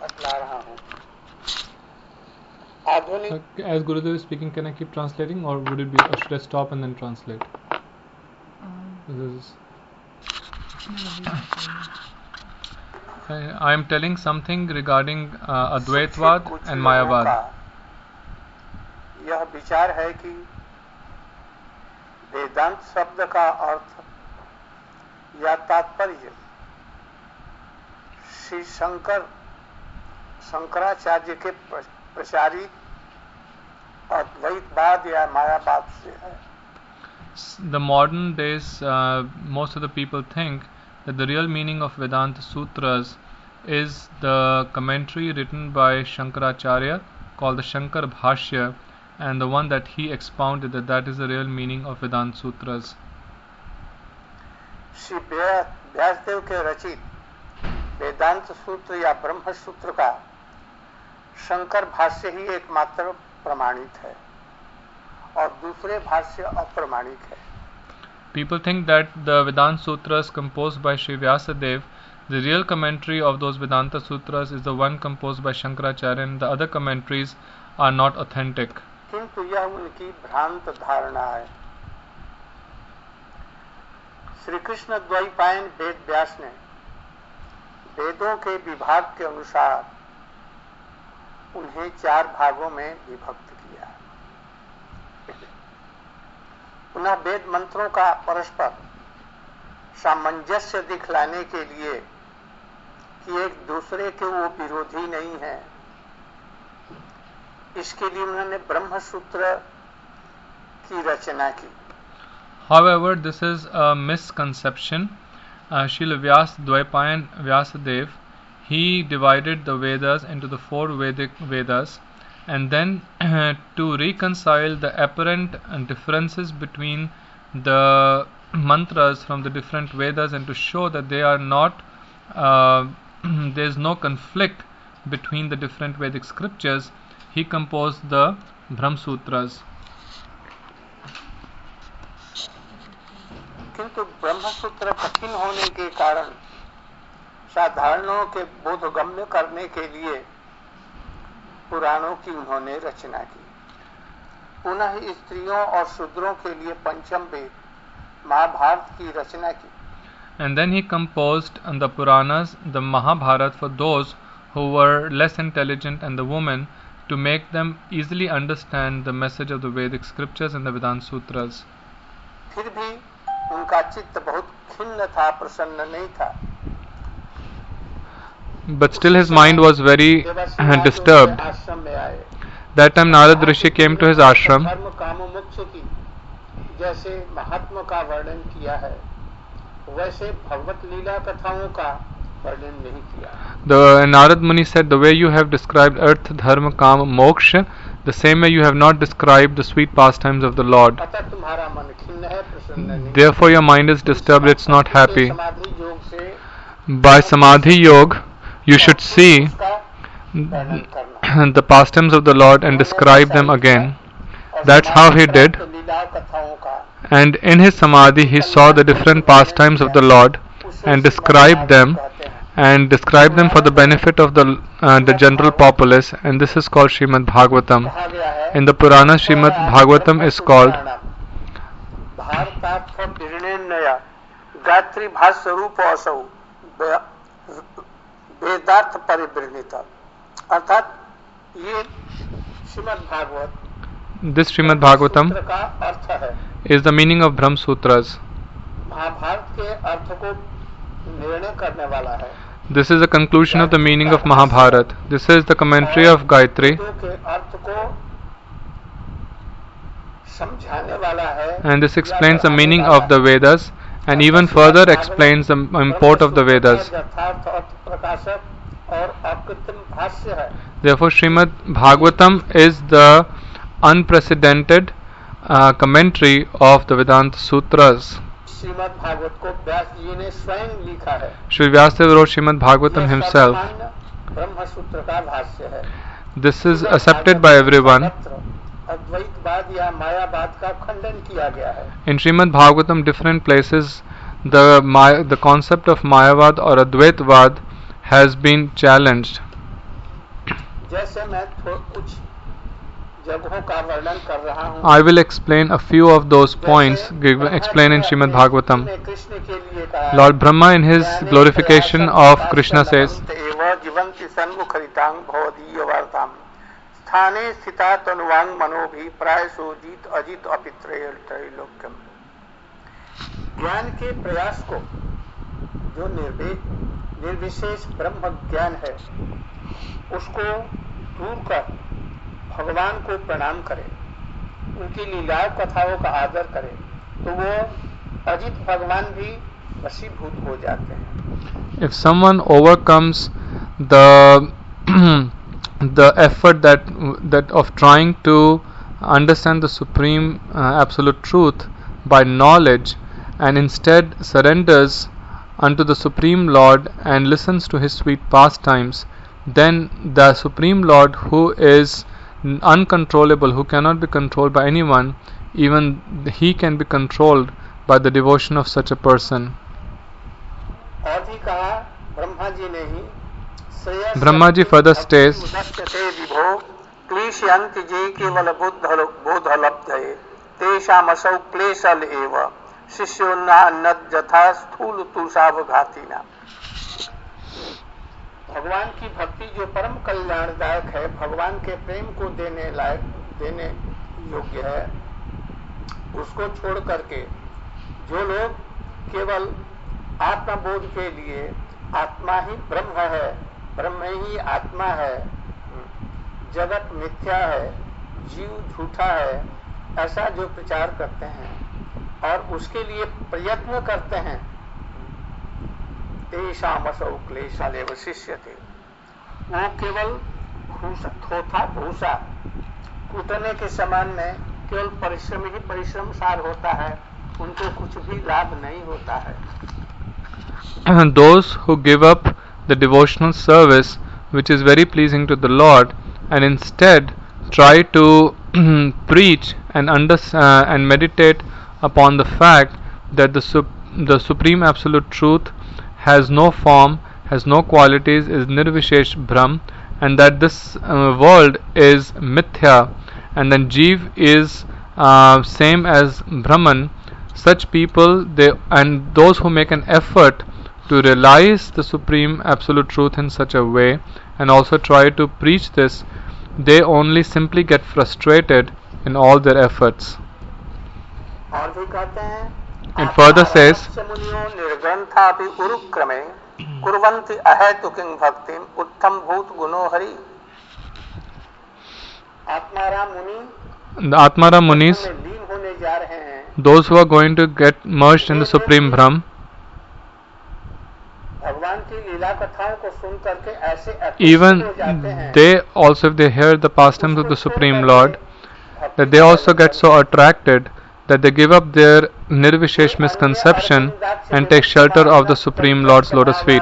बतला रहा हूँ। आधुनिक As Gurudev is speaking, can I keep translating, or would it be, or should I stop and then translate? I am telling something regarding Advaitvad and Mayavad. यह विचार है कि वेदांत शब्द का अर्थ या तात्पर्य श्री शंकराचार्य के प्रचारित अद्वैतवाद या मायावाद से है. The modern days, most of the people think that the real meaning of Vedanta Sutras is the commentary written by Shankaracharya called the Shankar Bhashya, and the one that he expounded, that is the real meaning of Vedanta Sutras. Shri Vyasdev के रचित वेदांत सूत्र या ब्रह्म सूत्र का शंकर भाष्य ही एकमात्र प्रमाणित है और दूसरे भाष्य अप्रमाणिक है. People think that the Vedanta Sutras composed by Sri Vyasadeva, the real commentary of those Vedanta Sutras is the one composed by Shankaracharya, and the other commentaries are not authentic. किंतु यह उनकी भ्रांत धारणा है. श्री कृष्ण द्वैपायन वेद व्यास ने वेदों के विभाग के अनुसार उन्हें 4 भागों में विभक्त किया. पुनः वेद मंत्रों का परस्पर सामंजस्य दिखलाने के लिए कि एक दूसरे के वो विरोधी नहीं है, इसके लिए उन्होंने ब्रह्म सूत्र की रचना की. However, this is a misconception. Srila Dvaipayan Vyasadeva, he divided the Vedas into the 4 Vedic Vedas, and then to reconcile the apparent differences between the mantras from the different Vedas and to show that they are not, there is no conflict between the different Vedic scriptures, he composed the Brahma Sutras. किंतु ब्रह्म सूत्र कठिन होने के कारण साधारणों के बोधगम्य करने के लिए पुराणों की उन्होंने रचना की. पुनः स्त्रियों और शूद्रों के लिए पंचम वेद महाभारत की रचना की. And then he composed the Puranas, the Mahabharata, for those who were less intelligent and the women, to make them easily understand the message of the Vedic scriptures and the Vedanta Sutras. फिर भी उनका चित्त बहुत खिन्न था, प्रसन्न नहीं था. But still his mind was very disturbed. आश्रम में आए. That time Narad Rishi came to his ashram. धर्म काम मोक्ष की जैसे महात्मा का वर्णन किया है, वैसे भगवत लीला कथाओं का वर्णन नहीं किया. The Narad Muni said, the way you have described Arth, Dharma, Kama, Moksha, the same way you have not described the sweet pastimes of the Lord. अतः तुम्हारा मन खिन्न है, प्रसन्न नहीं. Therefore your mind is disturbed, it's not happy. समाधि योग से By Samadhi Yoga, you should see उसका वर्णन करना. the pastimes of the Lord and describe them again. That's how he did. लीला कथाओं का And in his Samadhi he saw the different pastimes of the Lord and described them, and described them for the benefit of the general populace, and this is called Srimad Bhagavatam. कहा गया है. In the Purana, Srimad Bhagavatam is called भारतार्थ विरणेन्नय Gayatri भाष्य रूप असौ वेदार्थ परिवृणित. अर्थात ये Shrimad Bhagavat this Srimad Bhagavatam सूत्र का अर्थ है. is the meaning of Brahma Sutras. Mahabharat के अर्थ को निर्णय करने वाला है. This is the conclusion of the meaning of Mahabharata. This is the commentary of Gayatri, वेदों के अर्थ को समझाने वाला है. and this explains the meaning of the Vedas and even further explains the import of the Vedas. यथार्थ अर्थ प्रकाशक और अकृत्रिम भाष्य है. Therefore, Srimad Bhagavatam is the unprecedented commentary of the Vedanta Sutras. Shrimad Bhagavat को व्यास जी ने स्वयं लिखा है. Sri Vyasadeva wrote Srimad Bhagavatam himself. ब्रह्म सूत्र का भाष्य है. This is accepted by everyone. अद्वैतवाद या मायावाद का खंडन किया गया है. In Srimad Bhagavatam, different places, the concept of Mayavad or Advaitvad has been challenged. जैसे मैं कुछ जगहों का वर्णन कर रहा हूँ, I will explain a few of those points explained in Srimad Bhagavatam. Krishna के लिए कहा, Lord Brahma in his glorification of Krishna says, जीवंति सन्मुखरितांग भवदीय वार्ताम स्थाने स्थिता तनुवांग मनोभि प्रायसो जीत अजित अपित्रैलोक्यम। ज्ञान के प्रयास को, जो निर्विशेष ब्रह्म ज्ञान है, उसको दूर कर भगवान को प्रणाम करे, उनकी लीलाओं कथाओं का आदर करे, तो वो अजित भगवान भी वशीभूत हो जाते हैं। If someone overcomes the the effort that of trying to understand the supreme absolute truth by knowledge, and instead surrenders unto the Supreme Lord and listens to his sweet pastimes, then the Supreme Lord, who is uncontrollable, who cannot be controlled by anyone, even he can be controlled by the devotion of such a person. Brahma ji further states, भगवान की भक्ति जो परम कल्याणदायक है, भगवान के प्रेम को देने योग्य है, उसको छोड़ करके जो लोग केवल आत्मबोध के लिए आत्मा ही ब्रह्म है, ब्रह्म ही आत्मा है, जगत मिथ्या है, जीव झूठा है, ऐसा जो प्रचार करते हैं और उसके लिए प्रयत्न करते हैं, तेषामसौ क्लेशालेव शिष्यते, वो केवल थोथा भूसा कूटने के समान में केवल परिश्रम ही परिश्रम सार होता है, उनको कुछ भी लाभ नहीं होता है. Those who give up the devotional service which is very pleasing to the Lord and instead try to preach and meditate upon the fact that the Supreme Absolute Truth has no form, has no qualities, is Nirvishesh Brahm, and that this world is Mithya, and then Jeev is same as Brahman. Such people, and those who make an effort to realize the Supreme Absolute Truth in such a way and also try to preach this, they only simply get frustrated in all their efforts. It further says, the Atmara Munis, those who are going to get merged in the Supreme Brahm, even they also, if they hear the pastimes of the Supreme Lord, that they also get so attracted that they give up their Nirvishesh misconception and take shelter of the Supreme Lord's lotus feet.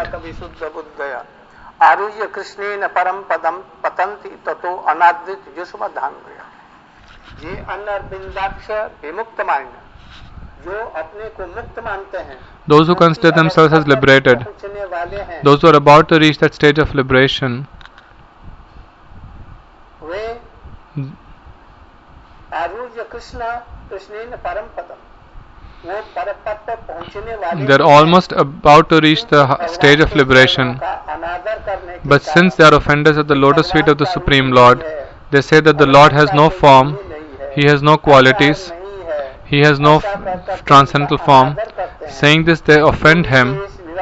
Those who consider themselves as liberated, those who are about to reach that stage of liberation, they are almost about to reach the stage of liberation, but since they are offenders at the lotus feet of the Supreme Lord, they say that the Lord has no form, He has no qualities, He has no transcendental form. Saying this, they offend Him,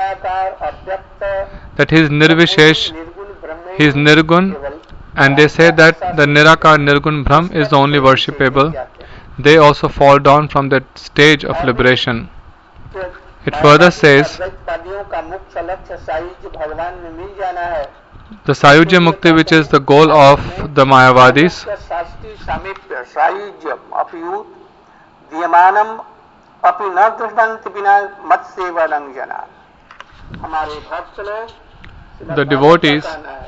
that He is Nirvishesh, He is Nirgun, and they say that the Nirakar Nirgun Brahm is the only worshipable. They also fall down from that stage of liberation. It further says, the Sayujya Mukti, which is the goal of the Mayavadis, the devotees,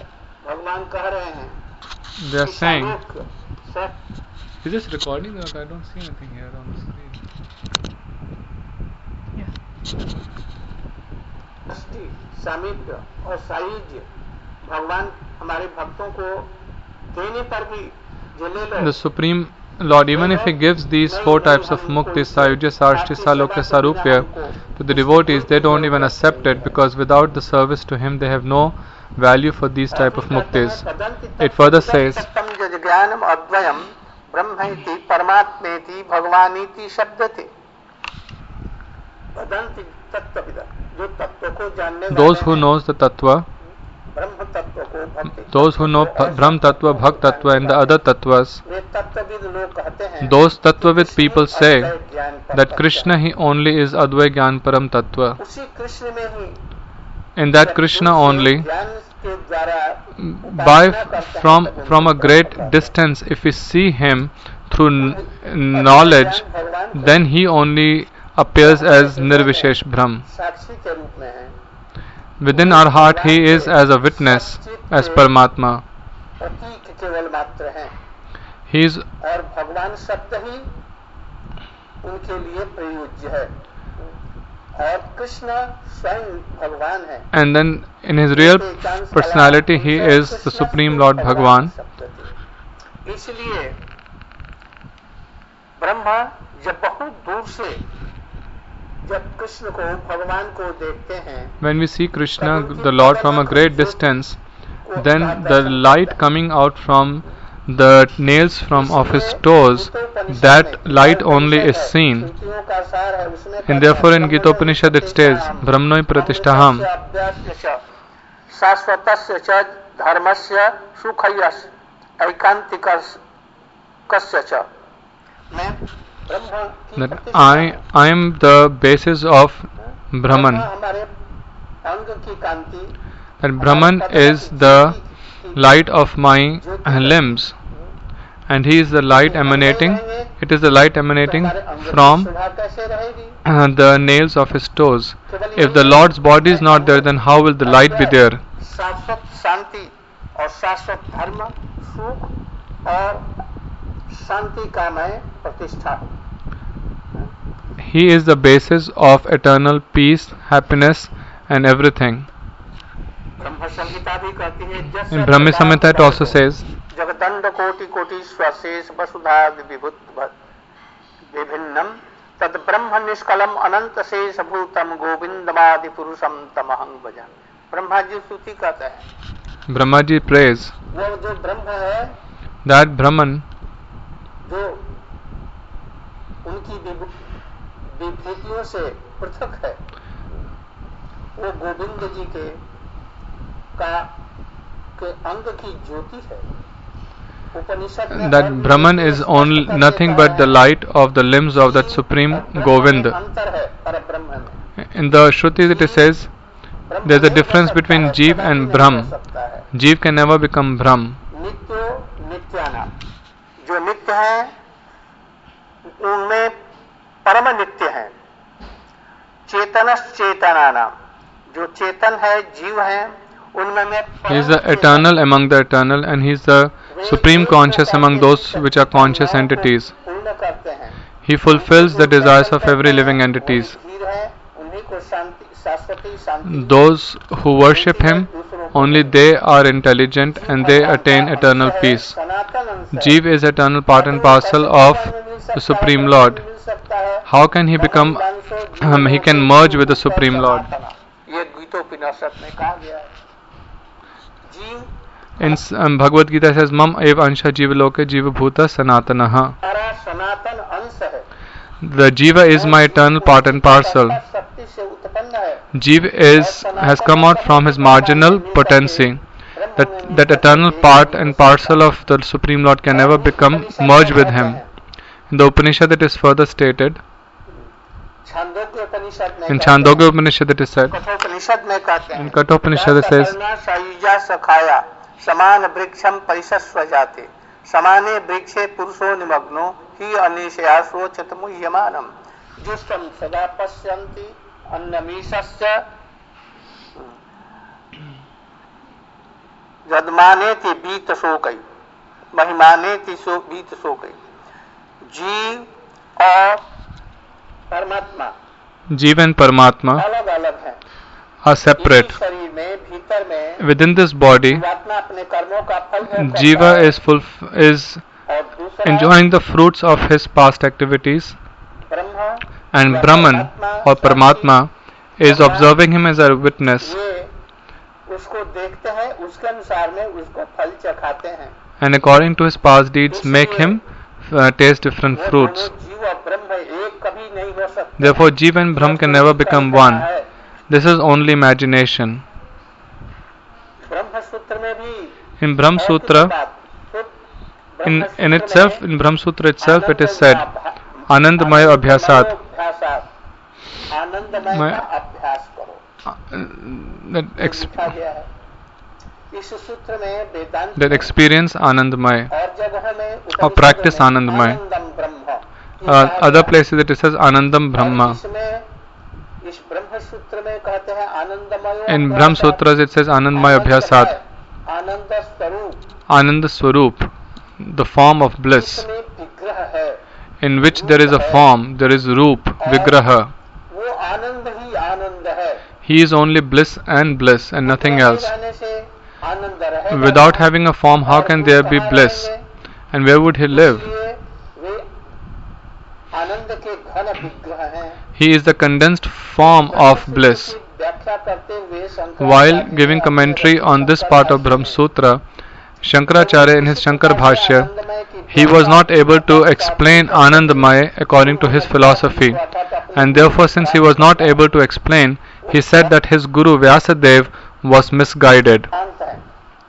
they are saying, is this recording? I don't see anything here on the screen. सामीप्य और सायुज्य भगवान हमारे भक्तों को देने पर भी जो ले लो The Supreme Lord, even if He gives these 4 types of mukti, Sayujya, Sarshti, Salokya, Sarupya, to the devotees, they don't even accept it, because without the service to Him, they have no value for these type of muktis. It further says, ज्ञानम अद्वयम ब्रह्मेति परमात्मेति भगवानीति शब्दते वदन्ति तत्त्वविद जो तत्व को जानने वाले those who knows the tattva, ब्रह्म तत्व को भक्ति those who know Brahm Tattva, Bhakt Tattva and the other tattvas, वे तत्वविद लोग कहते हैं those tattvavid people say that Krishna He only is Advay Gyan Param Tattva. उसी कृष्ण में ही In that Krishna only, ज्ञान के द्वारा from a great distance, if we see Him through knowledge, then He only appears as Nirvishesh Brahm. साक्षी के रूप में है Within our heart, He is as a witness, as Paramatma. प्रतीक केवल मात्र हैं He is, और भगवान शब्द ही उनके लिए प्रयोज्य है और कृष्ण स्वयं भगवान है and then in His real personality, He is the Supreme Lord Bhagwan. इसलिए ब्रह्मा जब बहुत दूर से जब कृष्ण को भगवान को देखते हैं When we see Krishna, the Lord, from a great distance, then the light coming out from the nails of His toes, that light only is seen. And therefore in Gita Upanishad it says, Brahmnoi Pratishtaham. शाश्वतस्य च धर्मस्य सुखयस् ऐकांतिकस्य च मैं ब्रह्म की That I am the basis of Brahman. हमारे अंग की कांति That Brahman is the light of my limbs, and He is the light emanating. It is the light emanating from कैसे रहेगी the nails of His toes. If the Lord's body is not there, then how will the light be there? शाश्वत शांति और शाश्वत धर्म सुख और शांति का मैं प्रतिष्ठा He is the basis of eternal peace, happiness and everything. ब्रह्म संहिता भी कहती है In Brahmi Samhita it also says, जगदंड कोटि कोटि स्वशेष वसुधादि विभुत विभिन्नम तद ब्रह्म निष्कलम अनंत शेष भूतम गोविंदमादि पुरुषम तमहं भजन ब्रह्मा जी स्तुति कहते हैं Brahma ji prays वो जो ब्रह्म है that Brahman, जो उनकी विभूतियों से पृथक है वो गोविंद जी के अंग की ज्योति है उपनिषद में that Brahman is only nothing but the light of the limbs of that Supreme Govind. अंतर है परब्रह्म में In the Shrutis it says, there is a difference between Jeev and Brahm. Jeev can never become Brahm. नित्यो नित्याना जो नित्य है उनमें परम नित्य है चेतनस चेतनाना जो चेतन है जीव है उनमें मैं He is the eternal among the eternal, and He is the supreme conscious among those which are conscious entities. पूर्ण करते हैं He fulfills the desires of every living entities. धीर है उन्हीं को शांति शाश्वती शांति Those who worship Him, only they are intelligent and they attain eternal peace. सनातन अंश Jeev is eternal part and parcel of the Supreme Lord. मिल सकता है How can he become, he can merge with the Supreme Lord? ये गीतोपनिषद में कहा गया है जीव In Bhagavad Gita it says, Mam ev ansha jiva loke jiva bhuta sanatanaha. हमारा सनातन अंश है The Jiva is my eternal part and parcel. शक्ति से उत्पन्न है Jiva has come out from his marginal potency. That eternal part and parcel of the Supreme Lord can never become merged with Him. In the Upanishad it is further stated, Chandogya उपनिषद में in Chandogya Upanishad it is said, Kathopanishad में कहते हैं in Kathopanishad it says, सायुजा सखाया समान वृक्षम परिशस्व जाते समाने वृक्षे पुरुषो निमग्नो ही अनिशया सोचत मुह्यमानम जुष्टम सदा पश्यन्ति अन्नमीशस्य यदमानेति बीत शोकई महिमानेति बीत शोकई जीव और परमात्मा Jiva and Paramatma अलग अलग हैं are separate. इसी शरीर में भीतर में Within this body, जीवात्मा अपने कर्मों का फल भोग करता Jiva है, is और दूसरा enjoying the fruits of his past activities, Brahma and या Brahman परमात्मा, or Paramatma is observing him as a witness, ये उसको देखते हैं, उसके अनुसार में उसको फल चखाते हैं। and according to his past deeds make him taste different वो fruits. दोनों जीव और ब्रह्म एक कभी नहीं हो सकते। Therefore, Jiva and Brahm can never become one. This is only imagination. ब्रह्म सूत्र में भी In Brahm Sutra, in itself, in Brahm Sutra itself, it is said, Anandamaya Abhyasat. आनंदमय का अभ्यास करो, That, लिखा गया है। इस सूत्र में वेदांत that experience Anandamaya और जगहों में or practice Anandamaya. Anandam Brahma, Other places it says Anandam Brahma. इसमें इस ब्रह्म सूत्र में कहते हैं आनंदमय। In Brahm Sutras it says Anandamaya Abhyasat. आनंद स्वरूप, Ananda Swarup, the form of bliss, इसमें विग्रह है, in which there is a form, there is Roop, Vigraha. वो आनंद ही आनंद है। He is only bliss and nothing else. रहने से आनंद रहेगा। Without having a form, how can there be bliss? And where would he live? इसलिए वे आनंद के घन विग्रह हैं। He is the condensed form of bliss. व्याख्या करते हुए While giving commentary on this part of Brahm Sutra, Shankaracharya in his Shankar Bhashya, he was not able to explain Anandamaya according to his philosophy, and therefore since he was not able to explain, he said that his Guru Vyasadeva was misguided. शांत है।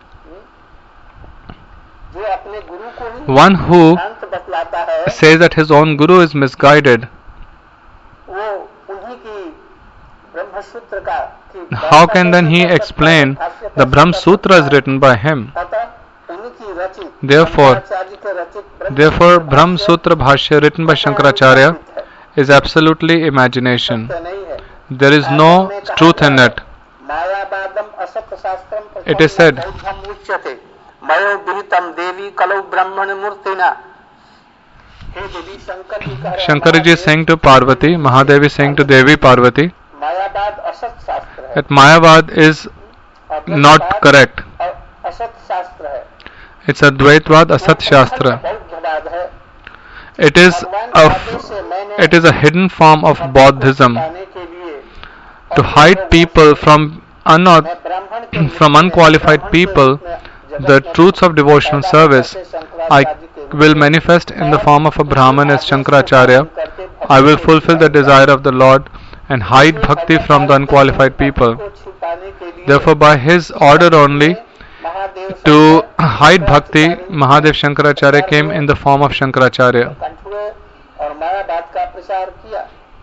जो अपने गुरु को ही One who शांत बतलाता है, says that his own Guru is misguided, वो उन्हीं की ब्रह्मसूत्र का how can then he explain the Brahm Sutras written by him? उन्हीं रचित, Therefore, शंकराचार्य के रचित Therefore, Brahm Sutra Bhashya written by Shankaracharya is absolutely imagination. नहीं है। There is no truth in it. मायावादम असत शास्त्रम It is said, बौद्धम उच्यते मयो विहितम देवी कलौ ब्रह्मण मूर्तिना। हे देवी शंकर जी कह रहे हैं, Shankaraji is saying to Parvati, Mahadevi is saying to Devi Parvati, मायावाद असत शास्त्र है, that Mayavad is not correct. और असत शास्त्र है। It's a Dvaitvad Asat Shastra. बौद्धवाद है। It is a hidden form of Buddhism पाने के लिए to hide people from from unqualified people. The truths of devotional service I will manifest in the form of a Brahman as Shankaracharya. I will fulfill the desire of the Lord and hide bhakti from the unqualified people. Therefore, by his order only, to hide bhakti, Mahadev Shankaracharya came in the form of Shankaracharya. और मायावाद का प्रचार किया।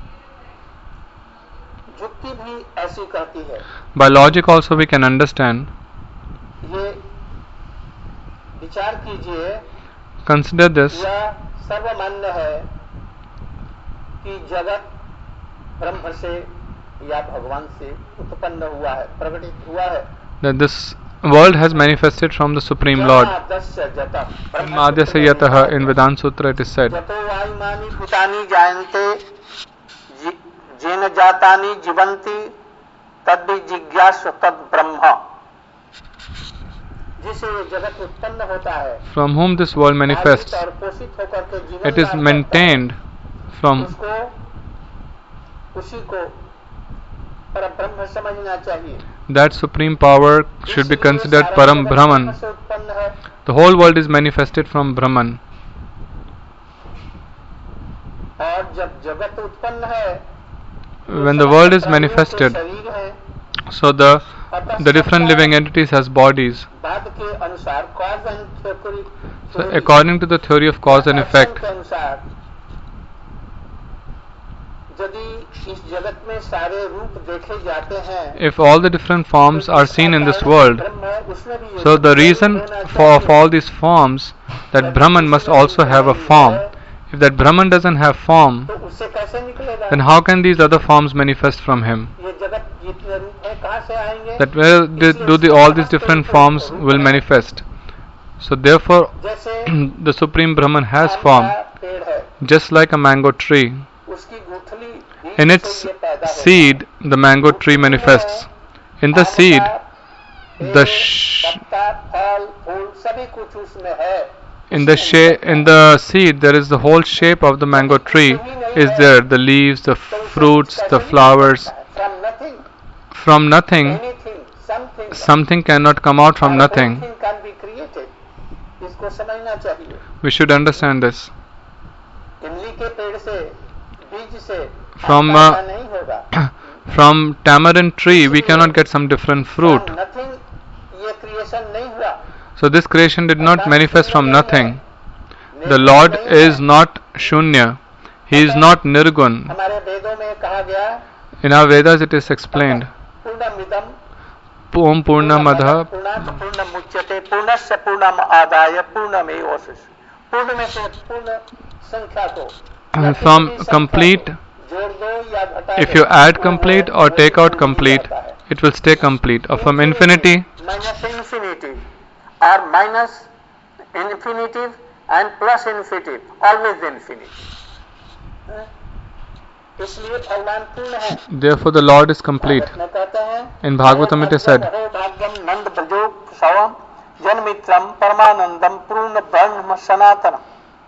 युक्ति भी ऐसी कहती है। By logic also we can understand. ये विचार कीजिए, Consider this. यह सर्वमान्य है कि जगत ब्रह्म से या भगवान से उत्पन्न हुआ है, प्रकटित हुआ है। That this world has manifested from the Supreme Lord. Madhyasya Yataha in Vedanta Sutra it is said. जतो वायुमानि भूतानि जायन्ते जेन जातानि जीवन्ति तद्वि जिज्ञासु तद् ब्रह्म। जिससे ये जगत उत्पन्न होता है, From whom this world manifests, और पोषित होकर के जीवन it is दान maintained from उसी को परब्रह्म समझना चाहिए। that supreme power should be considered Param Brahman. से उत्पन्न है, The whole world is manifested from Brahman. और जब जगत उत्पन्न है, When the world is manifested, शरीर है, so the different living entities has bodies. बाद के अनुसार cause and theory, So according to the theory of cause and effect, के अनुसार यदि इस जगत में सारे रूप देखे जाते हैं, if all the different forms are seen in this world, ब्रह्म है, उसमें भी so the reason of all these forms, that Brahman must also have a form. If that Brahman doesn't have form, तो उससे कैसे निकलेगा? then how can these other forms manifest from him? ये जगत जितने रूप है कहाँ से आएंगे? That where all these different forms will manifest. So therefore, जैसे the Supreme Brahman has form, पेड़ है, just like a mango tree. उसकी गुठली In its seed, the mango tree manifests. In the seed, the पत्ता फल फूल सभी कुछ उसमें है. in the seed there is the whole shape of the mango tree is there, the leaves, the fruits, the flowers. From nothing, From nothing, anything, something, something cannot come out from nothing. Everything can be created. इसको समझना चाहिए. We should understand this. इमली के पेड़ से बीज से From पैदा नहीं होगा. from tamarind tree we cannot get some different fruit. From nothing ये क्रिएशन नहीं हुआ. So this creation did not manifest from nothing. The Lord is not Shunya. He is not Nirgun. हमारे वेदों में कहा गया. In our Vedas it is explained. पूर्णमिदं Om Purnamadah. पूर्णात् पूर्णमुच्यते पूर्णस्य पूर्णम् आदाय पूर्णमेवावशिष्यते. पूर्ण में से पूर्ण संख्या को From complete, जोड़ दो या घटा if you add complete or take out complete, it will stay complete. Or from infinity, minus infinity or minus infinitive and plus infinitive, always infinity. इसलिए भगवान पूर्ण है. therefore the Lord is complete. में कहते हैं In Bhagavatam it is said, Bhagyam नंद ब्रजो सवम जन्मित्रम परमानंदम पूर्ण ब्रह्म सनातनम.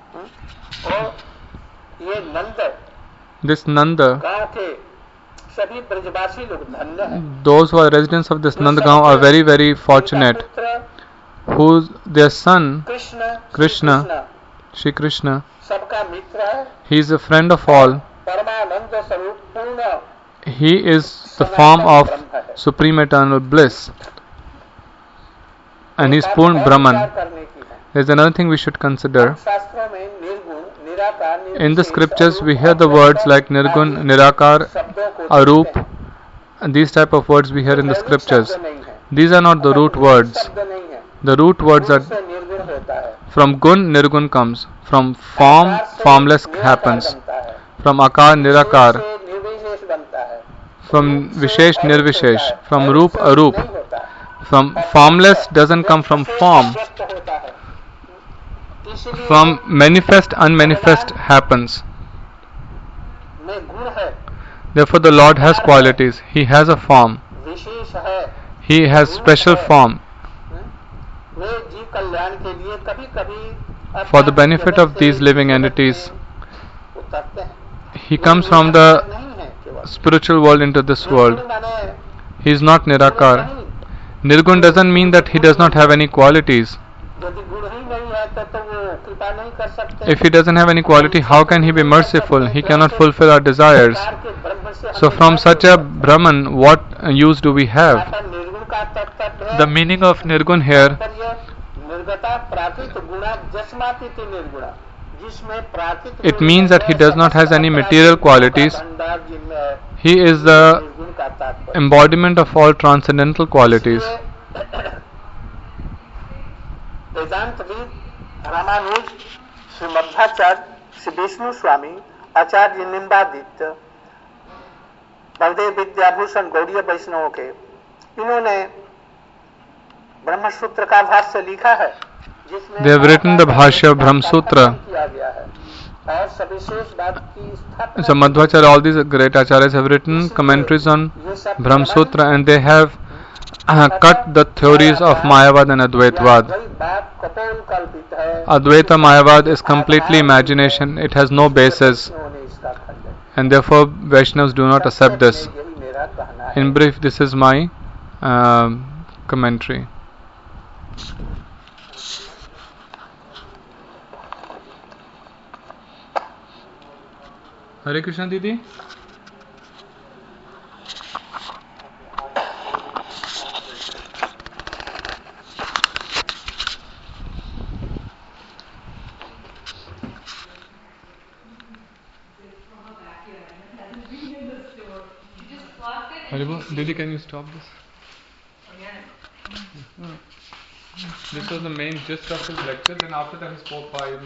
और ये नंद this Nanda, गांव के सभी ब्रजवासी लोग धन्य हैं. those who are residents of this Nandagaon are very, very fortunate, whose their son Krishna Shri Krishna, सबका मित्र है. he is a friend of all. परमानंद स्वरूप पूर्ण He is the form of supreme eternal bliss, and he is Purn Brahman. करने की है. There is another thing we should consider. शास्त्रों में निर्गुण निराकार In the scriptures we hear the words like Nirgun, Nirakar, शब्दों को Arup, and these type of words we hear in the scriptures. These are not the root words. शब्द नहीं है. The root words are से निर्गुण होता है. from Gun, Nirgun comes. From form, formless happens. बनता है. From Akar, Nirakar. से निर्विशेष बनता है. From Vishesh, Nirvishesh. From Roop, Arup. नहीं होता है. From formless doesn't come from form. व्यक्त होता है. इसलिए From manifest, unmanifest happens. में गुण है, Therefore the Lord has qualities. He has a form. विशेष है. He has special form. वे जीव कल्याण के लिए कभी कभी For the benefit of these living entities, उतरते हैं. He comes from the नहीं है केवल. spiritual world into this world. निर्गुण माने He is not Nirakar. नहीं. Nirgun doesn't mean that he does not have any qualities. यदि गुण ही नहीं है तो वो कृपा नहीं कर सकते. If he doesn't have any quality, how can he be merciful? He cannot fulfill our desires. प्रकार के ब्रह्म से So from such a Brahman, what use do we have? हमें निर्गुण का तात्पर्य The meaning of Nirgun here, निर्गता प्राकृत गुणा जस्मातिथि निर्गुणा, जिसमें प्राकृत it means that he does not have any material qualities. भंडार जिनमें है, He is the निर्गुण का तात्पर्य. embodiment of all transcendental qualities. Vedanta विद रामानुज, श्री मध्वाचार्य, श्री विष्णु स्वामी, आचार्य निम्बादित्य, बलदेव विद्याभूषण गौड़ीय वैष्णवों के, इन्होंने ब्रह्मसूत्र का भाष्य लिखा है, जिसमें They have written the Bhashya of Brahma Sutra. किया गया है और सविशेष बात की स्थापना. So Madhvacharya, all these great acharyas have written commentaries on Brahma Sutra, and they have cut the theories of Mayavad and Advaitavad. बात कपोल कल्पित है. Advaita Mayavad is completely imagination. It has no basis, उन्होंने इसका खंडन. and therefore Vaishnavas do not accept this. यही मेरा कहना है. In brief, this is my commentary. Hare Krishna Didi. Haribo, Didi, can you stop this? This was the main gist of his lecture. Then after that he spoke 5